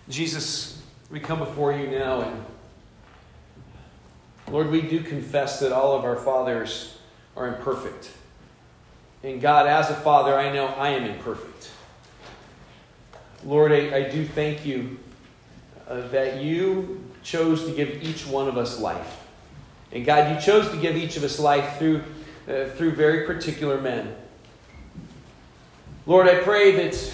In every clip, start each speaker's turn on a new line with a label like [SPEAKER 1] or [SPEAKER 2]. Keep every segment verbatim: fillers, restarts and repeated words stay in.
[SPEAKER 1] Jesus, we come before you now, and Lord, we do confess that all of our fathers are imperfect. And God, as a father, I know I am imperfect. Lord, I, I do thank you uh, that you chose to give each one of us life. And God, you chose to give each of us life through, uh, through very particular men. Lord, I pray that,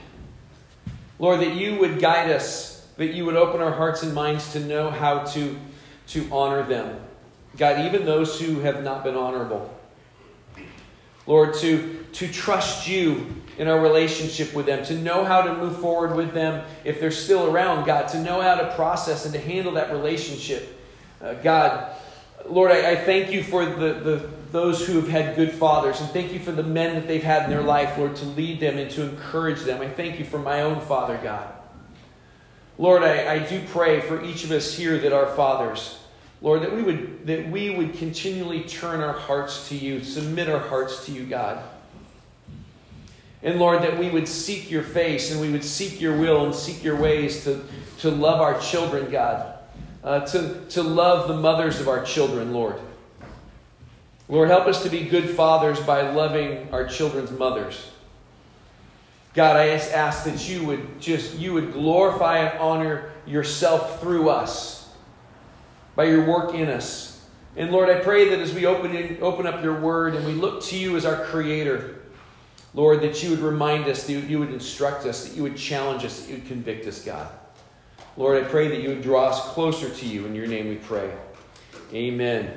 [SPEAKER 1] Lord, that you would guide us, that you would open our hearts and minds to know how to, to honor them. God, even those who have not been honorable. Lord, to, to trust you in our relationship with them, to know how to move forward with them if they're still around, God, to know how to process and to handle that relationship. Uh, God, Lord, I, I thank you for the, the those who have had good fathers, and thank you for the men that they've had in their life, Lord, to lead them and to encourage them. I thank you for my own father, God. Lord, I, I do pray for each of us here that are fathers, Lord, that we would that we would continually turn our hearts to you, submit our hearts to you, God. And Lord, that we would seek your face and we would seek your will and seek your ways to, to love our children, God. Uh, to, to love the mothers of our children, Lord. Lord, help us to be good fathers by loving our children's mothers. God, I just ask that you would just, you would glorify and honor yourself through us by your work in us. And Lord, I pray that as we open in, open up your word and we look to you as our creator, Lord, that you would remind us, that you would instruct us, that you would challenge us, that you would convict us, God. Lord, I pray that you would draw us closer to you. In your name we pray. Amen.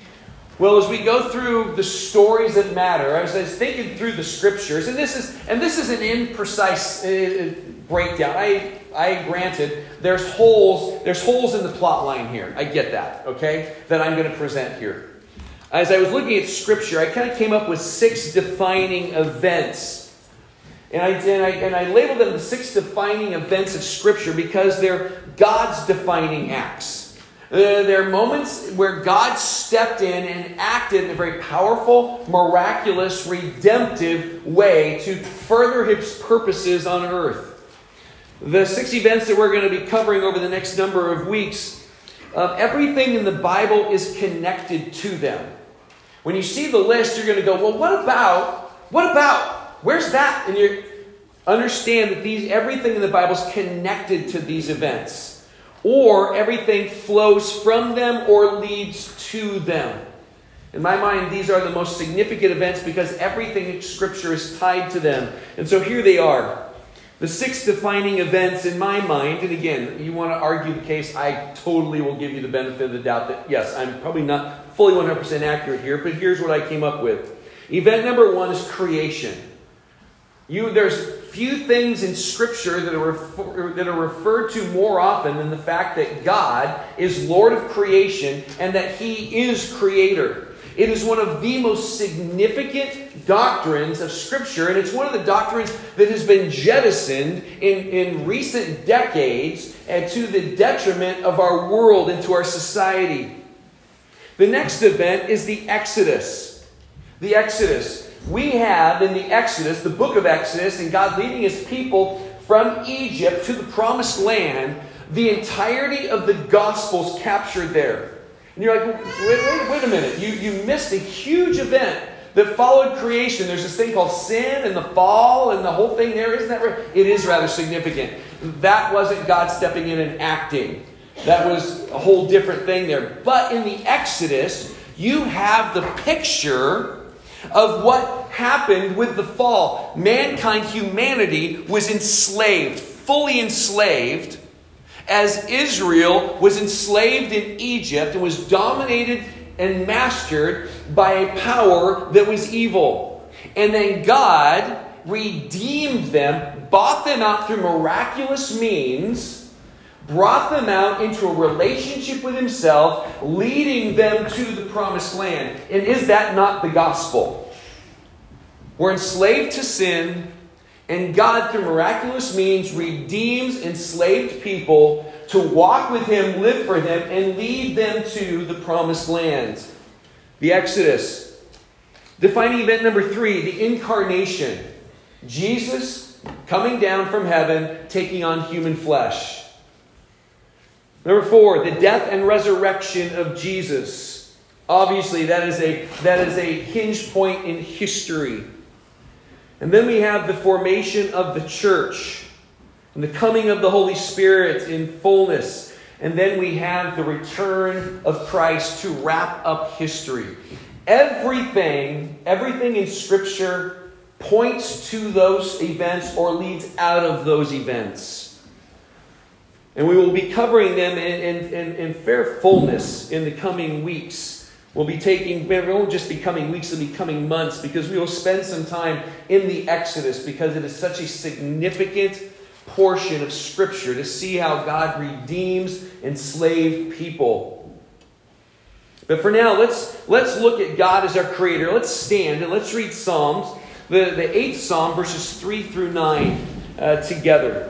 [SPEAKER 1] Well, as we go through the stories that matter, I was, I was thinking through the scriptures, and this is and this is an imprecise uh, breakdown. I I granted there's holes there's holes in the plot line here. I get that, okay? That I'm going to present here. As I was looking at scripture, I kind of came up with six defining events. And I, and, I, and I labeled them the six defining events of Scripture because they're God's defining acts. Uh, they're moments where God stepped in and acted in a very powerful, miraculous, redemptive way to further His purposes on earth. The six events that we're going to be covering over the next number of weeks, uh, everything in the Bible is connected to them. When you see the list, you're going to go, well, what about, what about? Where's that? And you understand that these everything in the Bible is connected to these events. Or everything flows from them or leads to them. In my mind, these are the most significant events because everything in Scripture is tied to them. And so here they are. The six defining events in my mind, and again, you want to argue the case, I totally will give you the benefit of the doubt that, yes, I'm probably not fully one hundred percent accurate here, but here's what I came up with. Event number one is creation. You, there's few things in Scripture that are, refer, that are referred to more often than the fact that God is Lord of creation and that He is Creator. It is one of the most significant doctrines of Scripture, and it's one of the doctrines that has been jettisoned in, in recent decades and to the detriment of our world and to our society. The next event is the Exodus. The Exodus. We have in the Exodus, the book of Exodus, and God leading His people from Egypt to the promised land, the entirety of the Gospels captured there. And you're like, wait, wait, wait a minute. You, you missed a huge event that followed creation. There's this thing called sin and the fall and the whole thing there. Isn't that right? It is rather significant. That wasn't God stepping in and acting. That was a whole different thing there. But in the Exodus, you have the picture of what happened with the fall. Mankind, humanity, was enslaved, fully enslaved, as Israel was enslaved in Egypt and was dominated and mastered by a power that was evil. And then God redeemed them, bought them out through miraculous means, brought them out into a relationship with Himself, leading them to the promised land. And is that not the gospel? We're enslaved to sin, and God, through miraculous means, redeems enslaved people to walk with Him, live for Him, and lead them to the promised land. The Exodus. Defining event number three, the incarnation. Jesus coming down from heaven, taking on human flesh. Number four, the death and resurrection of Jesus. Obviously, that is a, that is a hinge point in history. And then we have the formation of the church and the coming of the Holy Spirit in fullness. And then we have the return of Christ to wrap up history. Everything, everything in Scripture points to those events or leads out of those events. And we will be covering them in, in, in, in fair fullness in the coming weeks. We'll be taking, it won't just be coming weeks, it'll be coming months, because we will spend some time in the Exodus, because it is such a significant portion of Scripture to see how God redeems enslaved people. But for now, let's, let's look at God as our Creator. Let's stand and let's read Psalms, the, the eighth Psalm, verses three through nine uh, together.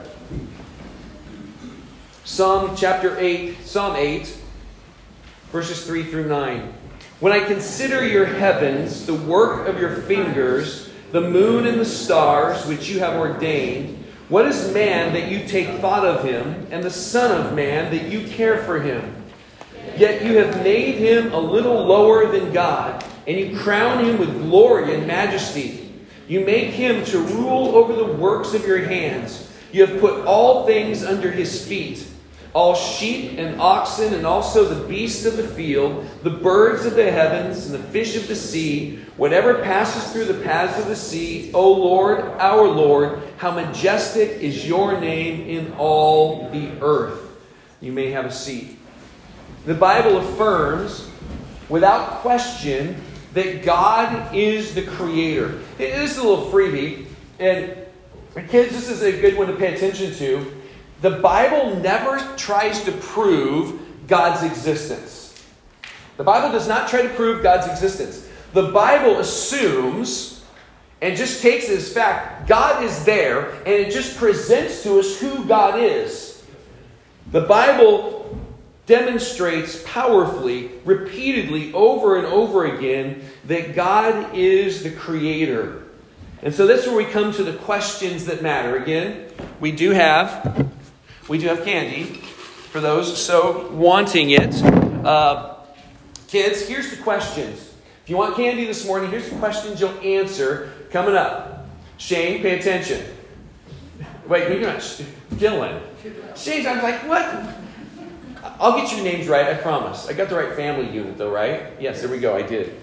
[SPEAKER 1] Psalm chapter eight, Psalm eight, verses three through nine. When I consider your heavens, the work of your fingers, the moon and the stars which you have ordained, what is man that you take thought of him, and the son of man that you care for him? Yet you have made him a little lower than God, and you crown him with glory and majesty. You make him to rule over the works of your hands. You have put all things under his feet, all sheep and oxen, and also the beasts of the field, the birds of the heavens, and the fish of the sea, whatever passes through the paths of the sea. O Lord, our Lord, how majestic is your name in all the earth. You may have a seat. The Bible affirms, without question, that God is the Creator. This is a little freebie, and kids, this is a good one to pay attention to. The Bible never tries to prove God's existence. The Bible does not try to prove God's existence. The Bible assumes and just takes it as fact, God is there, and it just presents to us who God is. The Bible demonstrates powerfully, repeatedly, over and over again, that God is the Creator. And so that's where we come to the questions that matter. Again, we do have... We do have candy for those so wanting it. Uh, kids, here's the questions. If you want candy this morning, here's the questions you'll answer coming up. Shane, pay attention. Wait, you're not. Dylan. Shane, I was like, what? I'll get your names right, I promise. I got the right family unit though, right? Yes, there we go, I did.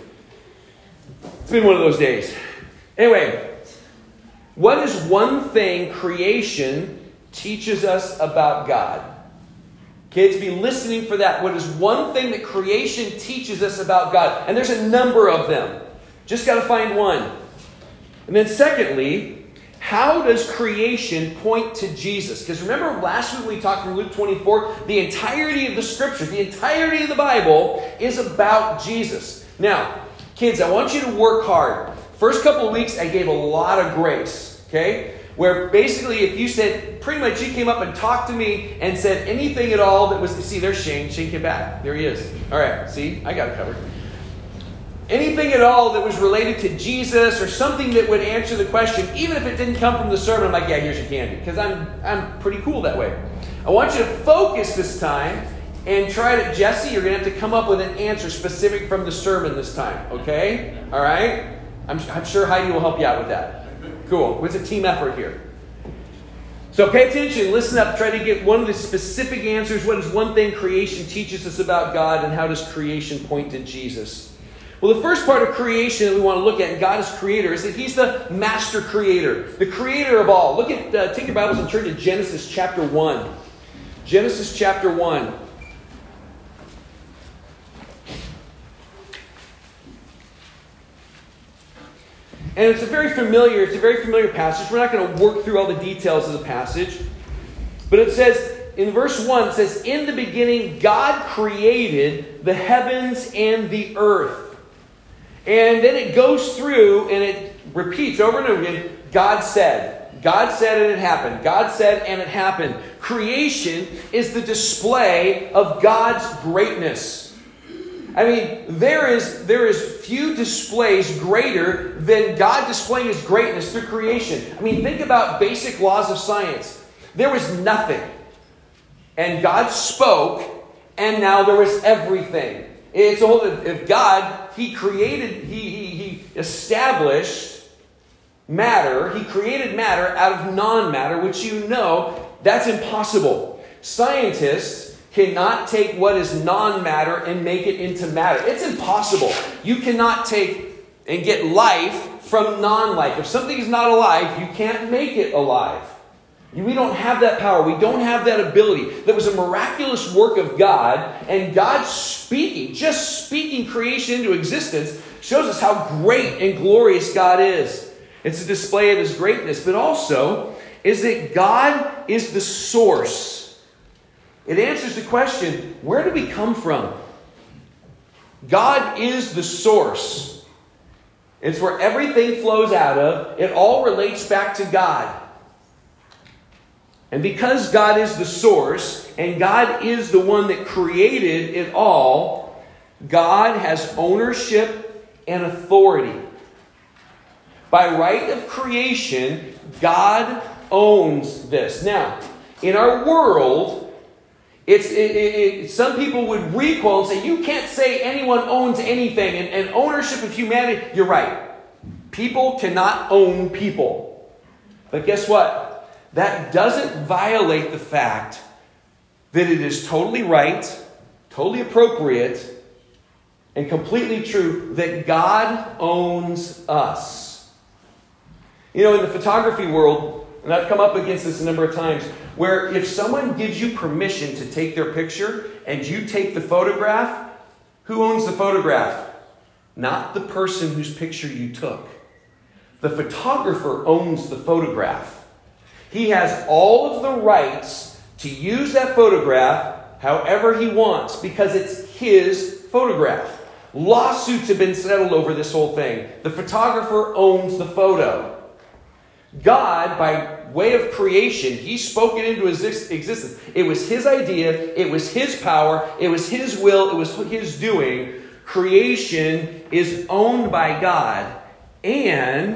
[SPEAKER 1] It's been one of those days. Anyway, what is one thing creation teaches us about God? Kids, be listening for that. What is one thing that creation teaches us about God? And there's a number of them. Just got to find one. And then secondly, how does creation point to Jesus? Because remember last week we talked from Luke twenty-four, the entirety of the Scripture, the entirety of the Bible is about Jesus. Now, kids, I want you to work hard. First couple of weeks, I gave a lot of grace. Okay? Where basically if you said, pretty much you came up and talked to me and said anything at all that was, see, there's Shane. Shane came back. There he is. All right, see, I got it covered. Anything at all that was related to Jesus or something that would answer the question, even if it didn't come from the sermon, I'm like, yeah, here's your candy. Because I'm, I'm pretty cool that way. I want you to focus this time and try to, Jesse, you're going to have to come up with an answer specific from the sermon this time. Okay? All right? I'm, I'm sure Heidi will help you out with that. Cool. It's a team effort here. So pay attention, listen up, try to get one of the specific answers. What is one thing creation teaches us about God, and how does creation point to Jesus? Well, the first part of creation that we want to look at, and God as creator, is that he's the master creator, the creator of all. Look at, uh, take your Bibles and turn to Genesis chapter one. Genesis chapter one. And it's a very familiar, it's a very familiar passage. We're not going to work through all the details of the passage. But it says, in verse one, it says, in the beginning, God created the heavens and the earth. And then it goes through and it repeats over and over again, God said. God said and it happened. God said and it happened. Creation is the display of God's greatness. I mean, there is there is few displays greater than God displaying his greatness through creation. I mean, think about basic laws of science. There was nothing. And God spoke, and now there was everything. It's a whole, if God, He created, He, he, he established matter, He created matter out of non-matter, which you know, that's impossible. Scientists cannot take what is non-matter and make it into matter. It's impossible. You cannot take and get life from non-life. If something is not alive, you can't make it alive. We don't have that power. We don't have that ability. That was a miraculous work of God, and God speaking, just speaking creation into existence, shows us how great and glorious God is. It's a display of His greatness, but also is that God is the source. It answers the question, where do we come from? God is the source. It's where everything flows out of. It all relates back to God. And because God is the source, and God is the one that created it all, God has ownership and authority. By right of creation, God owns this. Now, in our world, it's it, it, it, some people would recoil and say, you can't say anyone owns anything. And, and ownership of humanity, you're right. People cannot own people. But guess what? That doesn't violate the fact that it is totally right, totally appropriate, and completely true that God owns us. You know, in the photography world, and I've come up against this a number of times, where if someone gives you permission to take their picture and you take the photograph, who owns the photograph? Not the person whose picture you took. The photographer owns the photograph. He has all of the rights to use that photograph however he wants because it's his photograph. Lawsuits have been settled over this whole thing. The photographer owns the photo. God, by way of creation, He spoke it into existence. It was His idea. It was His power. It was His will. It was His doing. Creation is owned by God. And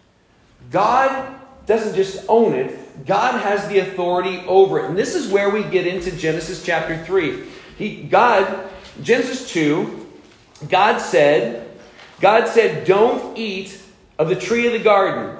[SPEAKER 1] God doesn't just own it. God has the authority over it. And this is where we get into Genesis chapter three. He, God, Genesis two, God said, God said, don't eat of the tree of the garden.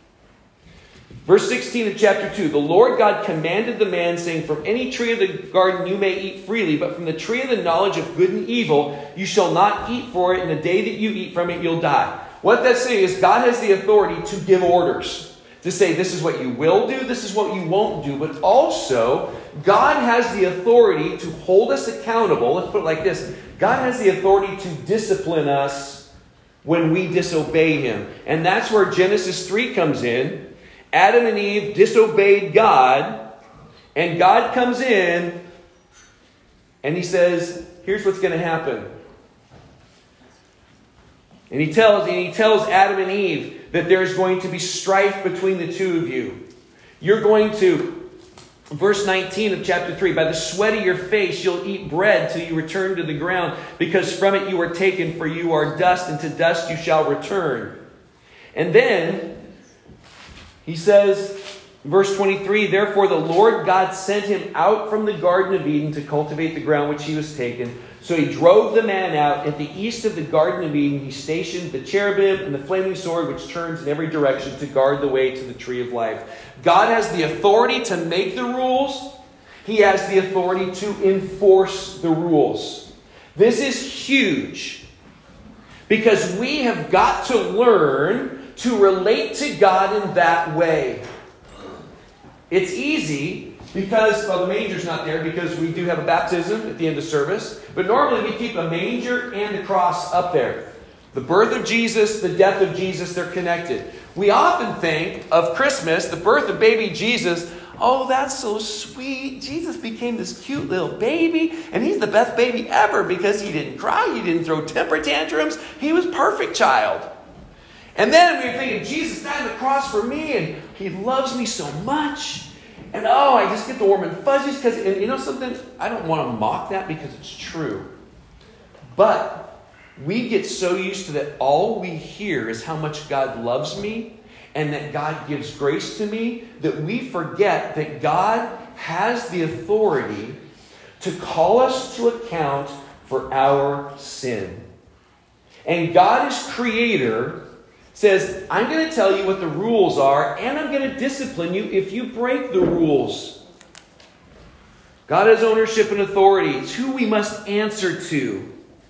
[SPEAKER 1] Verse sixteen of chapter two, the Lord God commanded the man, saying, from any tree of the garden you may eat freely, but from the tree of the knowledge of good and evil you shall not eat for it, and the day that you eat from it you'll die. What that's saying is God has the authority to give orders. To say this is what you will do, this is what you won't do. But also, God has the authority to hold us accountable. Let's put it like this. God has the authority to discipline us when we disobey Him. And that's where Genesis three comes in. Adam and Eve disobeyed God. And God comes in and He says, here's what's going to happen. And he tells, and he tells Adam and Eve that there's going to be strife between the two of you. You're going to, verse nineteen of chapter three, by the sweat of your face you'll eat bread till you return to the ground, because from it you are taken, for you are dust, and to dust you shall return. And then he says, verse twenty-three, therefore the Lord God sent him out from the Garden of Eden to cultivate the ground which he was taken. So he drove the man out. At the east of the Garden of Eden, he stationed the cherubim and the flaming sword, which turns in every direction to guard the way to the tree of life. God has the authority to make the rules. He has the authority to enforce the rules. This is huge because we have got to learn to relate to God in that way. It's easy because, well, the manger's not there because we do have a baptism at the end of service. But normally we keep a manger and a cross up there. The birth of Jesus, the death of Jesus, they're connected. We often think of Christmas, the birth of baby Jesus. Oh, that's so sweet. Jesus became this cute little baby. And he's the best baby ever because he didn't cry. He didn't throw temper tantrums. He was a perfect child. And then we think, Jesus died on the cross for me. And He loves me so much. And oh, I just get the warm and fuzzies because, and you know something? I don't want to mock that because it's true. But we get so used to that all we hear is how much God loves me and that God gives grace to me, that we forget that God has the authority to call us to account for our sin. And God as creator says, I'm going to tell you what the rules are, and I'm going to discipline you if you break the rules. God has ownership and authority. It's who we must answer to.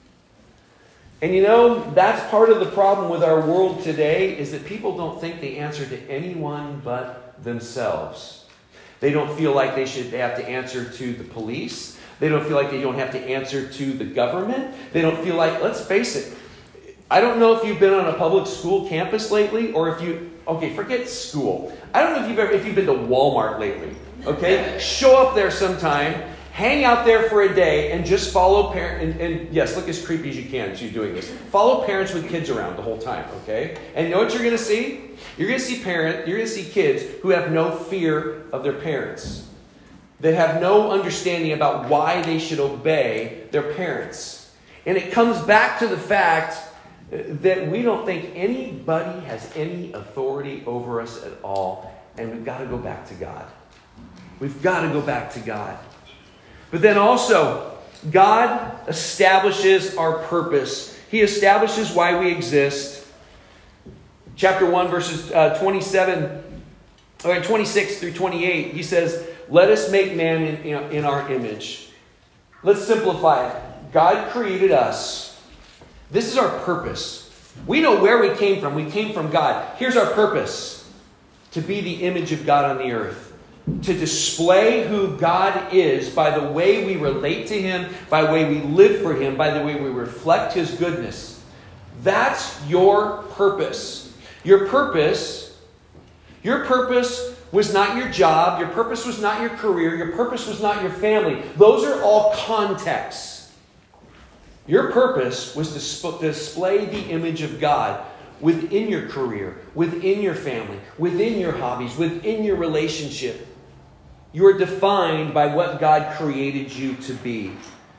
[SPEAKER 1] And you know, that's part of the problem with our world today, is that people don't think they answer to anyone but themselves. They don't feel like they should they have to answer to the police. They don't feel like they don't have to answer to the government. They don't feel like, let's face it, I don't know if you've been on a public school campus lately, or if you, okay, forget school. I don't know if you've ever, if you've been to Walmart lately, okay? Show up there sometime, hang out there for a day, and just follow parents, and, and yes, look as creepy as you can as you're doing this. Follow parents with kids around the whole time, okay? And you know what you're going to see? You're going to see parent, you're going to see kids who have no fear of their parents. That have no understanding about why they should obey their parents. And it comes back to the fact that we don't think anybody has any authority over us at all. And we've got to go back to God. We've got to go back to God. But then also, God establishes our purpose. He establishes why we exist. Chapter one, verses uh, twenty-seven, or twenty-six through twenty-eight, he says, let us make man in, in, in our image. Let's simplify it. God created us. This is our purpose. We know where we came from. We came from God. Here's our purpose. To be the image of God on the earth. To display who God is by the way we relate to Him, by the way we live for Him, by the way we reflect His goodness. That's your purpose. Your purpose, your purpose was not your job. Your purpose was not your career. Your purpose was not your family. Those are all contexts. Your purpose was to display the image of God within your career, within your family, within your hobbies, within your relationship. You are defined by what God created you to be.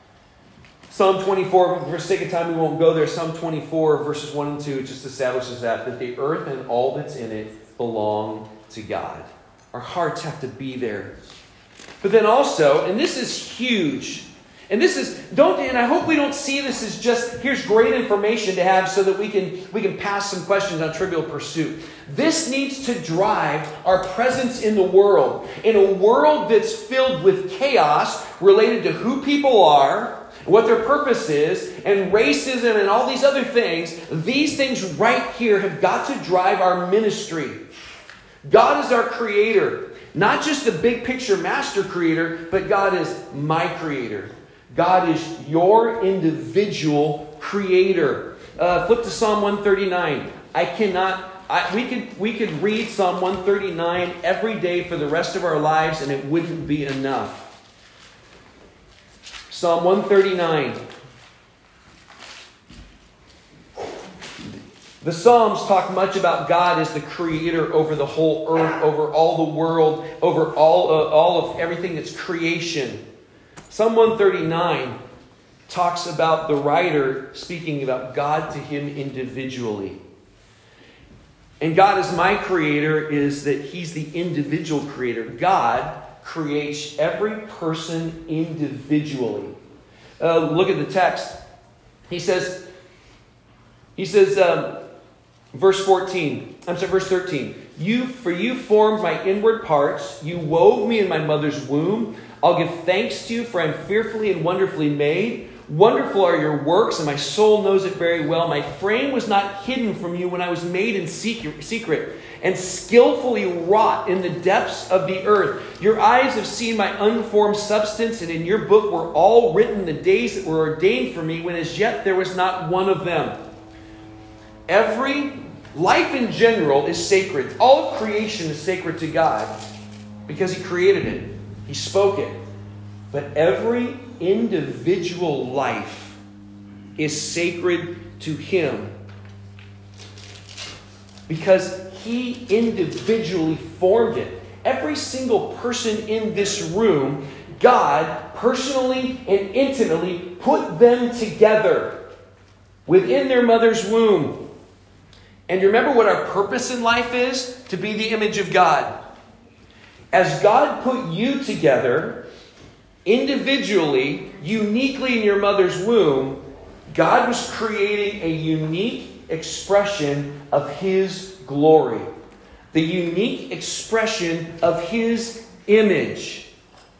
[SPEAKER 1] Psalm twenty-four, for sake of time we won't go there. Psalm twenty-four, verses one and two, just establishes that, that the earth and all that's in it belong to God. Our hearts have to be there. But then also, and this is huge, and this is, don't, and I hope we don't see this as just, here's great information to have so that we can, we can pass some questions on Trivial Pursuit. This needs to drive our presence in the world. In a world that's filled with chaos related to who people are, what their purpose is, and racism and all these other things, these things right here have got to drive our ministry. God is our creator. Not just the big picture master creator, but God is my creator. God is your individual creator. Uh, flip to Psalm one thirty-nine. I cannot... I, we could we could read Psalm one thirty-nine every day for the rest of our lives and it wouldn't be enough. Psalm one thirty-nine. The Psalms talk much about God as the creator over the whole earth, over all the world, over all, uh, all of everything that's creation. Psalm one thirty-nine talks about the writer speaking about God to him individually. And God as my creator is that He's the individual creator. God creates every person individually. Uh, look at the text. He says, he says, um, verse fourteen, I'm sorry, verse thirteen. You, for you formed my inward parts. You wove me in my mother's womb. I'll give thanks to you, for I'm fearfully and wonderfully made. Wonderful are your works, and my soul knows it very well. My frame was not hidden from you when I was made in secret, and skillfully wrought in the depths of the earth. Your eyes have seen my unformed substance, and in your book were all written the days that were ordained for me, when as yet there was not one of them. Every life in general is sacred. All of creation is sacred to God because He created it. He spoke it. But every individual life is sacred to Him because He individually formed it. Every single person in this room, God personally and intimately put them together within their mother's womb. And you remember what our purpose in life is? To be the image of God. As God put you together, individually, uniquely in your mother's womb, God was creating a unique expression of His glory. The unique expression of His image.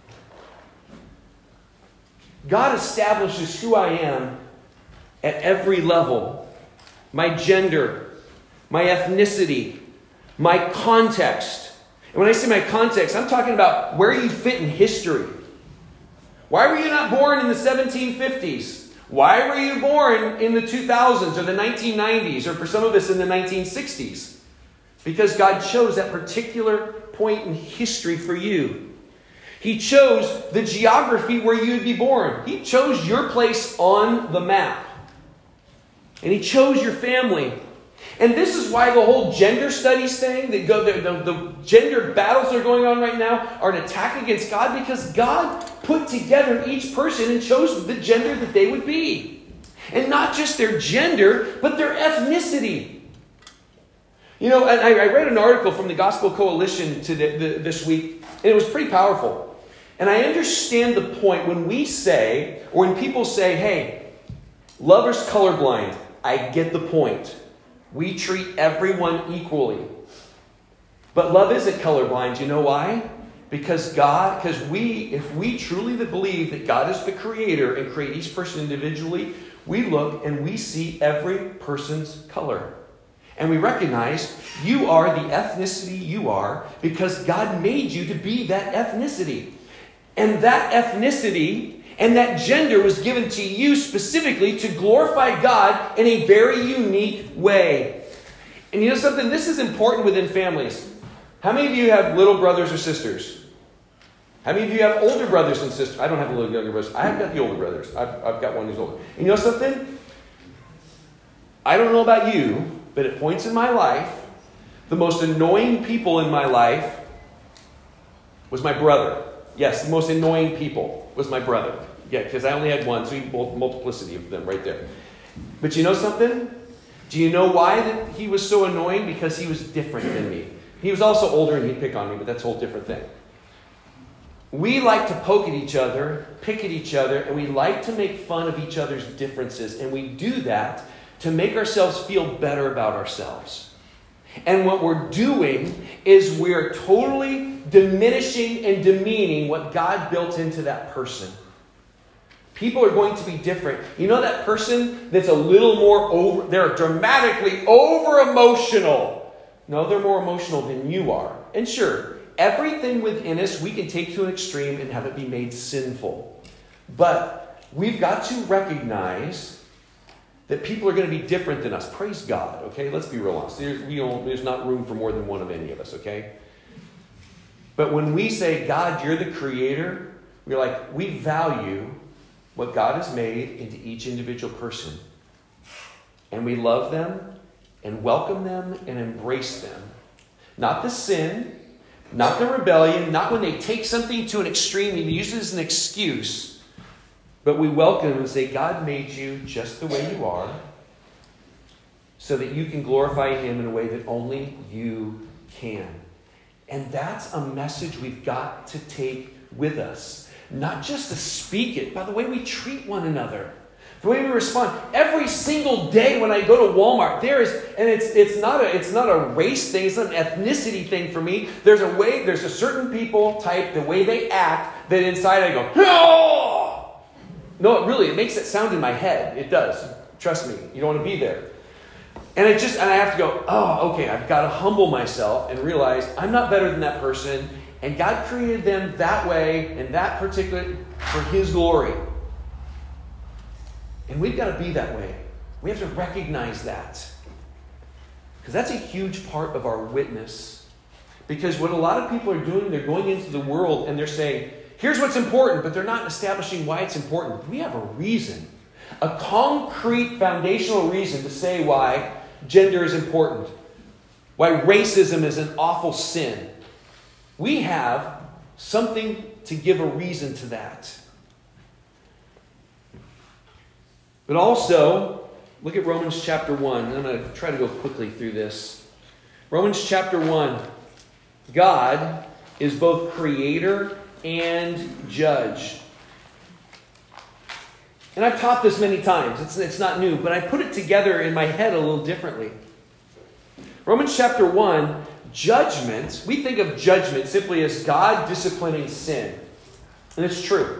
[SPEAKER 1] God establishes who I am at every level. My gender, my ethnicity, my context. And when I say my context, I'm talking about where you fit in history. Why were you not born in the seventeen fifties? Why were you born in the two thousands or the nineteen nineties or for some of us in the nineteen sixties? Because God chose that particular point in history for you. He chose the geography where you would be born. He chose your place on the map. And He chose your family. And this is why the whole gender studies thing, that go, the, the, the gender battles that are going on right now are an attack against God, because God put together each person and chose the gender that they would be. And not just their gender, but their ethnicity. You know, and I, I read an article from the Gospel Coalition today, the, this week, and it was pretty powerful. And I understand the point when we say, or when people say, hey, love is colorblind. I get the point. We treat everyone equally. But love isn't colorblind. You know why? Because God, because we, if we truly believe that God is the creator and create each person individually, we look and we see every person's color. And we recognize you are the ethnicity you are because God made you to be that ethnicity. And that ethnicity and that gender was given to you specifically to glorify God in a very unique way. And you know something? This is important within families. How many of you have little brothers or sisters? How many of you have older brothers and sisters? I don't have little younger brothers. I've got the older brothers. I've, I've got one who's older. And you know something? I don't know about you, but at points in my life, the most annoying people in my life was my brother. Yes, the most annoying people was my brother. Yeah, because I only had one, so you multiplicity of them right there. But you know something? Do you know why that he was so annoying? Because he was different than me. He was also older and he'd pick on me, but that's a whole different thing. We like to poke at each other, pick at each other, and we like to make fun of each other's differences. And we do that to make ourselves feel better about ourselves. And what we're doing is we're totally diminishing and demeaning what God built into that person. People are going to be different. You know that person that's a little more over, they're dramatically over-emotional. No, they're more emotional than you are. And sure, everything within us we can take to an extreme and have it be made sinful. But we've got to recognize that people are going to be different than us. Praise God, okay? Let's be real honest. There's, we don't, there's not room for more than one of any of us, okay? But when we say, God, you're the creator, we're like, we value what God has made into each individual person. And we love them and welcome them and embrace them. Not the sin, not the rebellion, not when they take something to an extreme and use it as an excuse. But we welcome them and say, God made you just the way you are so that you can glorify Him in a way that only you can. And that's a message we've got to take with us. Not just to speak it, by the way we treat one another. The way we respond. Every single day when I go to Walmart, there is, and it's it's not a it's not a race thing, it's not an ethnicity thing for me. There's a way, there's a certain people type, the way they act, that inside I go, no! No, it really, it makes it sound in my head. It does. Trust me. You don't want to be there. And it just, and I have to go, oh, okay, I've got to humble myself and realize I'm not better than that person. And God created them that way, in that particular, for His glory. And we've got to be that way. We have to recognize that. Because that's a huge part of our witness. Because what a lot of people are doing, they're going into the world and they're saying, here's what's important, but they're not establishing why it's important. We have a reason, a concrete foundational reason to say why gender is important, why racism is an awful sin. We have something to give a reason to that. But also, Look at Romans chapter one. I'm going to try to go quickly through this. Romans chapter one. God is both creator and judge. And I've taught this many times. It's, it's not new, but I put it together in my head a little differently. Romans chapter one, judgment. We think of judgment simply as God disciplining sin. And it's true.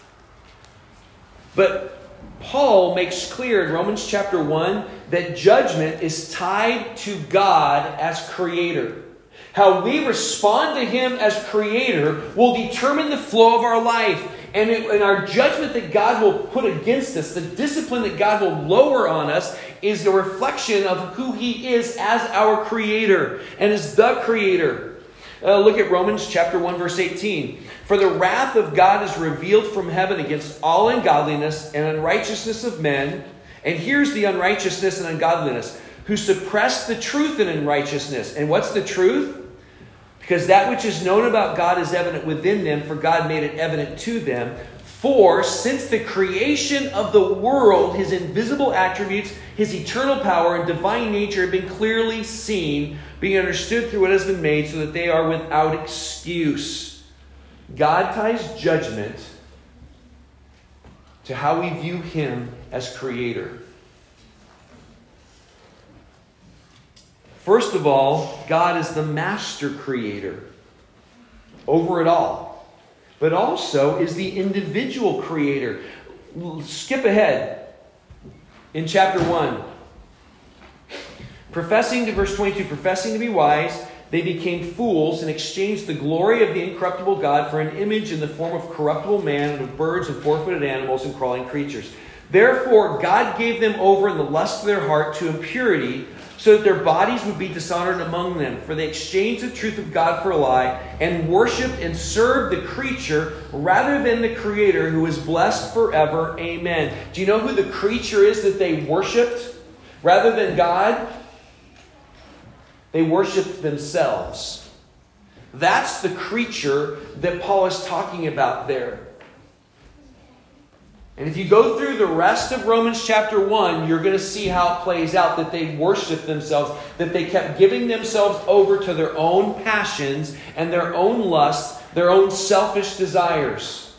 [SPEAKER 1] But Paul makes clear in Romans chapter one that judgment is tied to God as creator. How we respond to Him as creator will determine the flow of our life. And, it, and our judgment that God will put against us, the discipline that God will lower on us, is a reflection of who He is as our creator and as the creator. Uh, look at Romans chapter one, verse eighteen. For the wrath of God is revealed from heaven against all ungodliness and unrighteousness of men. And here's the unrighteousness and ungodliness, who suppress the truth in unrighteousness. And what's the truth? Because that which is known about God is evident within them, for God made it evident to them. For since the creation of the world, His invisible attributes, His eternal power and divine nature have been clearly seen, being understood through what has been made, so that they are without excuse. God ties judgment to how we view Him as creator. First of all, God is the master creator over it all, but also is the individual creator. Skip ahead in chapter one. Professing to verse twenty-two, professing to be wise, they became fools and exchanged the glory of the incorruptible God for an image in the form of corruptible man and of birds and four-footed animals and crawling creatures. Therefore, God gave them over in the lust of their heart to impurity, so that their bodies would be dishonored among them. For they exchanged the truth of God for a lie, and worshipped and served the creature rather than the Creator, who is blessed forever. Amen. Do you know who the creature is that they worshipped rather than God? They worshipped themselves. That's the creature that Paul is talking about there. And if you go through the rest of Romans chapter one, you're going to see how it plays out, that they worshiped themselves, that they kept giving themselves over to their own passions and their own lusts, their own selfish desires.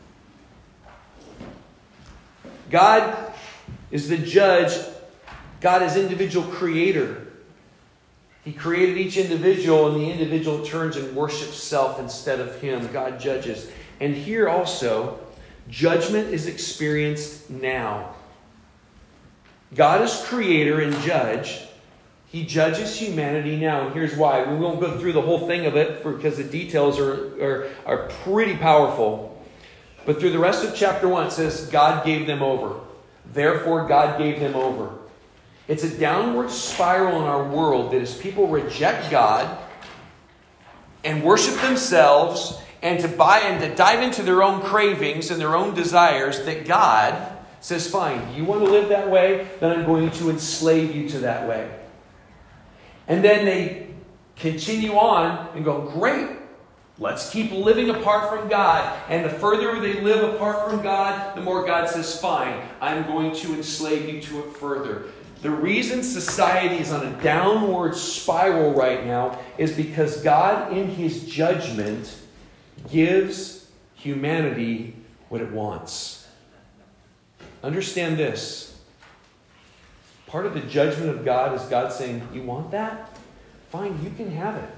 [SPEAKER 1] God is the judge. God is individual creator. He created each individual, and the individual turns and worships self instead of Him. God judges. And here also, judgment is experienced now. God is creator and judge. He judges humanity now. And here's why. We won't go through the whole thing of it because the details are, are, are pretty powerful. But through the rest of chapter one, it says, God gave them over. Therefore, God gave them over. It's a downward spiral in our world that as people reject God and worship themselves and to buy and to dive into their own cravings and their own desires, that God says, fine, you want to live that way? Then I'm going to enslave you to that way. And then they continue on and go, great, let's keep living apart from God. And the further they live apart from God, the more God says, fine, I'm going to enslave you to it further. The reason society is on a downward spiral right now is because God, in His judgment, gives humanity what it wants. Understand this. Part of the judgment of God is God saying, you want that? Fine, you can have it.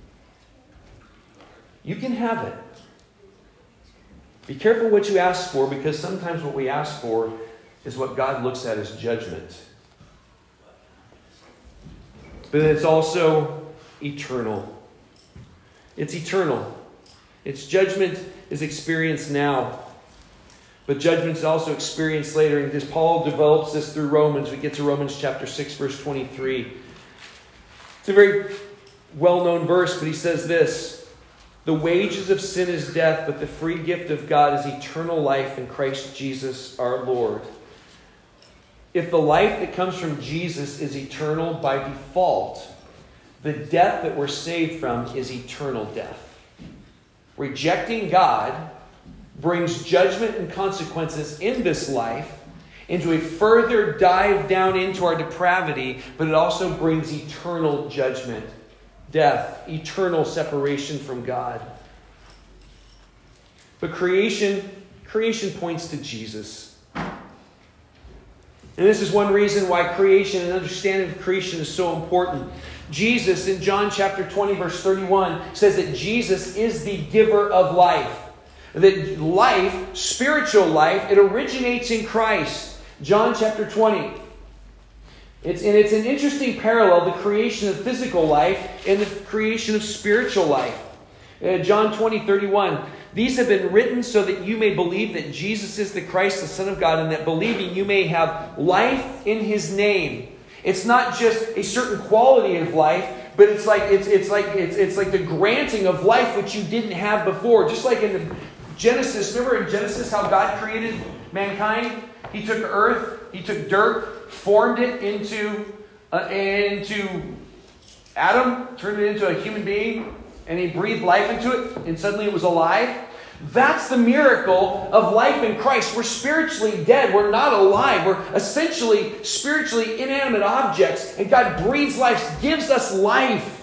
[SPEAKER 1] You can have it. Be careful what you ask for, because sometimes what we ask for is what God looks at as judgment. But it's also eternal. It's eternal. Its judgment is experienced now. But judgment is also experienced later. And as Paul develops this through Romans, we get to Romans chapter six, verse twenty-three. It's a very well-known verse, but he says this: the wages of sin is death, but the free gift of God is eternal life in Christ Jesus our Lord. If the life that comes from Jesus is eternal by default, the death that we're saved from is eternal death. Rejecting God brings judgment and consequences in this life, into a further dive down into our depravity, but it also brings eternal judgment, death, eternal separation from God. But creation, creation points to Jesus. And this is one reason why creation and understanding of creation is so important. Jesus, in John chapter twenty, verse thirty-one, says that Jesus is the giver of life. That life, spiritual life, it originates in Christ. John chapter twenty. It's, and it's an interesting parallel, the creation of physical life and the creation of spiritual life. Uh, John twenty, thirty-one. These have been written so that you may believe that Jesus is the Christ, the Son of God, and that believing you may have life in His name. It's not just a certain quality of life, but it's like it's it's like it's it's like the granting of life which you didn't have before. Just like in the Genesis, remember in Genesis how God created mankind? He took earth, He took dirt, formed it into uh, into Adam, turned it into a human being, and He breathed life into it, and suddenly it was alive. That's the miracle of life in Christ. We're spiritually dead. We're not alive. We're essentially spiritually inanimate objects, and God breathes life, gives us life.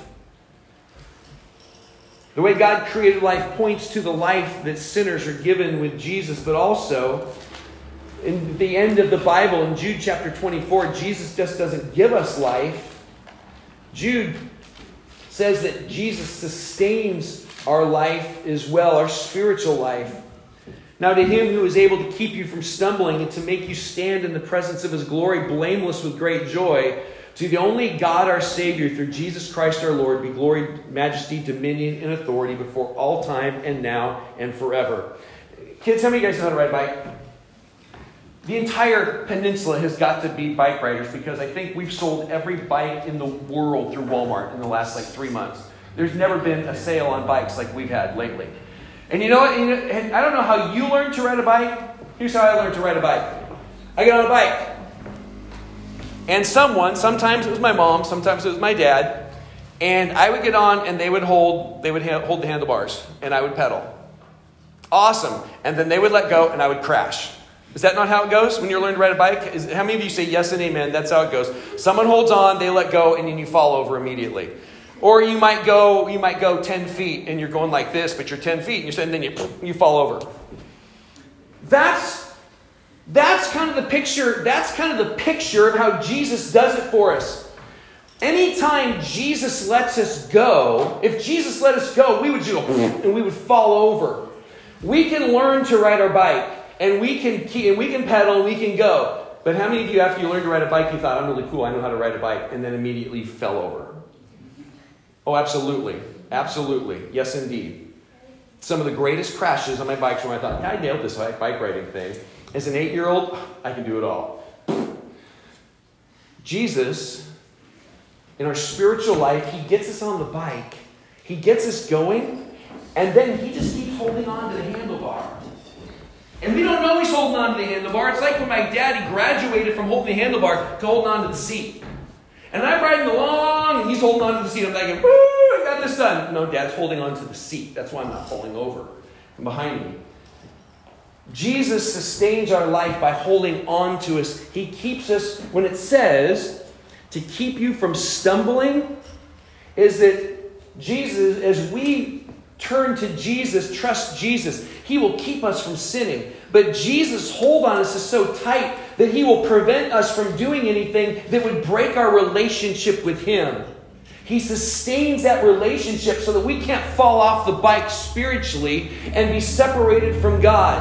[SPEAKER 1] The way God created life points to the life that sinners are given with Jesus, but also in the end of the Bible, in Jude chapter twenty-four, Jesus just doesn't give us life. Jude says that Jesus sustains our life as well, our spiritual life. Now to Him who is able to keep you from stumbling and to make you stand in the presence of His glory blameless with great joy, to the only God our Savior through Jesus Christ our Lord be glory, majesty, dominion, and authority before all time and now and forever. Kids, how many of you guys know how to ride a bike? The entire peninsula has got to be bike riders because I think we've sold every bike in the world through Walmart in the last like three months. There's never been a sale on bikes like we've had lately. And you know what? You know, and I don't know how you learned to ride a bike. Here's how I learned to ride a bike. I got on a bike. And someone, sometimes it was my mom, sometimes it was my dad, and I would get on and they would hold, they would ha- hold the handlebars and I would pedal. Awesome. And then they would let go and I would crash. Is that not how it goes when you're learning to ride a bike? Is, how many of you say yes and amen? That's how it goes. Someone holds on, they let go, and then you fall over immediately. Or you might go, you might go ten feet, and you're going like this, but you're ten feet, and, you're, and then you you fall over. That's that's kind of the picture. That's kind of the picture of how Jesus does it for us. Anytime Jesus lets us go, if Jesus let us go, we would just go and we would fall over. We can learn to ride our bike. And we can keep, and we can pedal, and we can go. But how many of you, after you learned to ride a bike, you thought, I'm really cool, I know how to ride a bike, and then immediately fell over? Oh, absolutely. Absolutely. Yes, indeed. Some of the greatest crashes on my bikes where I thought, I nailed this bike riding thing. As an eight-year-old, I can do it all. Jesus, in our spiritual life, He gets us on the bike. He gets us going, and then He just keeps holding on to the handlebar. And we don't know He's holding on to the handlebar. It's like when my daddy graduated from holding the handlebar to holding on to the seat. And I'm riding along, and he's holding on to the seat. I'm thinking, woo, I got this done. No, Dad's holding on to the seat. That's why I'm not falling over. And behind me. Jesus sustains our life by holding on to us. He keeps us, when it says, to keep you from stumbling, is that Jesus, as we turn to Jesus, trust Jesus, He will keep us from sinning. But Jesus' hold on us is so tight that He will prevent us from doing anything that would break our relationship with Him. He sustains that relationship so that we can't fall off the bike spiritually and be separated from God.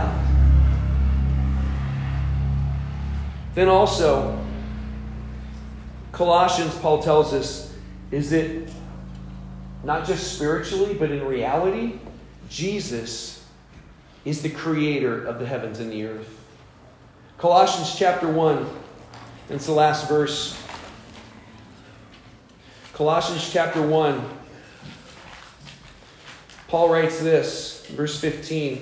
[SPEAKER 1] Then also, Colossians, Paul tells us, is that not just spiritually, but in reality, Jesus is the creator of the heavens and the earth. Colossians chapter one, it's the last verse. Colossians chapter one, Paul writes this, verse fifteen.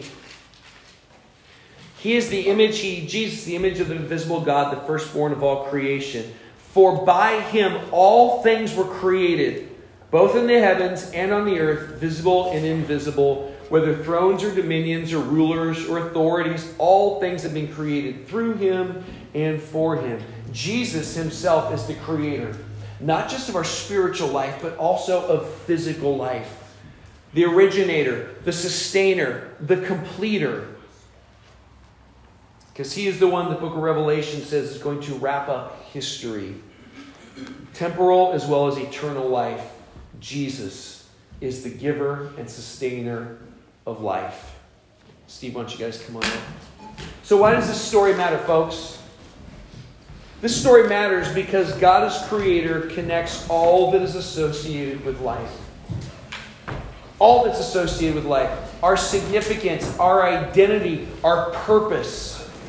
[SPEAKER 1] He is the image, he, Jesus, the image of the invisible God, the firstborn of all creation. For by Him all things were created, both in the heavens and on the earth, visible and invisible, Whether thrones or dominions or rulers or authorities, all things have been created through him and for him. Jesus himself is the creator, not just of our spiritual life, but also of physical life. The originator, the sustainer, the completer. Because he is the one the book of Revelation says is going to wrap up history. Temporal as well as eternal life. Jesus is the giver and sustainer of life. Steve, why don't you guys come on up? So why does this story matter, folks? This story matters because God as creator connects all that is associated with life. All that's associated with life. Our significance, our identity, our purpose.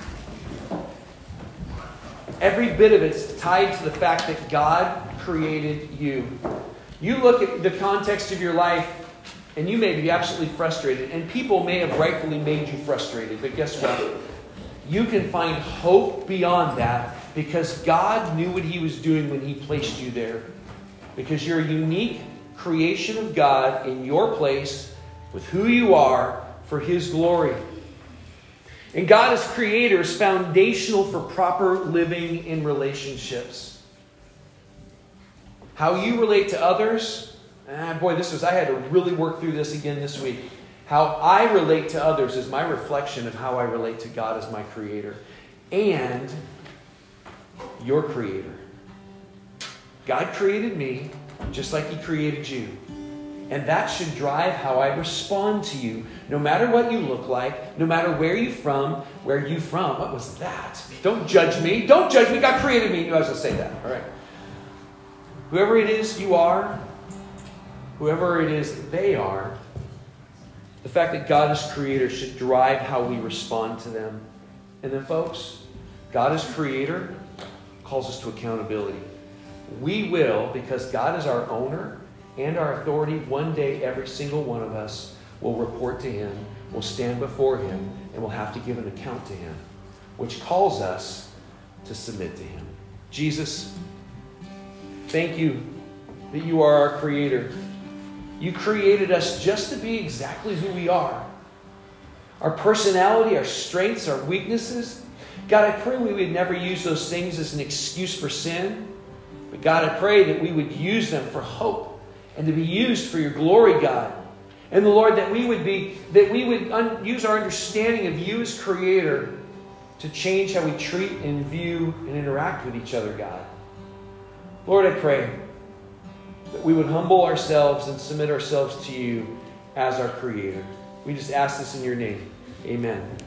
[SPEAKER 1] Every bit of it's tied to the fact that God created you. You look at the context of your life and you may be absolutely frustrated. And people may have rightfully made you frustrated. But guess what? You can find hope beyond that because God knew what he was doing when he placed you there. Because you're a unique creation of God in your place with who you are for his glory. And God as creator is foundational for proper living in relationships. How you relate to others, ah, boy, this was, I had to really work through this again this week. How I relate to others is my reflection of how I relate to God as my creator. And your creator. God created me just like he created you. And that should drive how I respond to you. No matter what you look like, no matter where you're from, where you from. What was that? Don't judge me. Don't judge me. God created me. You know I was going to say that. All right. Whoever it is you are, whoever it is they are, the fact that God is creator should drive how we respond to them. And then, folks, God is creator calls us to accountability. We will, because God is our owner and our authority, one day every single one of us will report to him, will stand before him, and will have to give an account to him, which calls us to submit to him. Jesus, thank you that you are our creator. You created us just to be exactly who we are. Our personality, our strengths, our weaknesses. God, I pray we would never use those things as an excuse for sin. But God, I pray that we would use them for hope and to be used for your glory, God. And the Lord, that we would be, that we would un- use our understanding of you as creator to change how we treat and view and interact with each other, God. Lord, I pray that we would humble ourselves and submit ourselves to you as our creator. We just ask this in your name. Amen.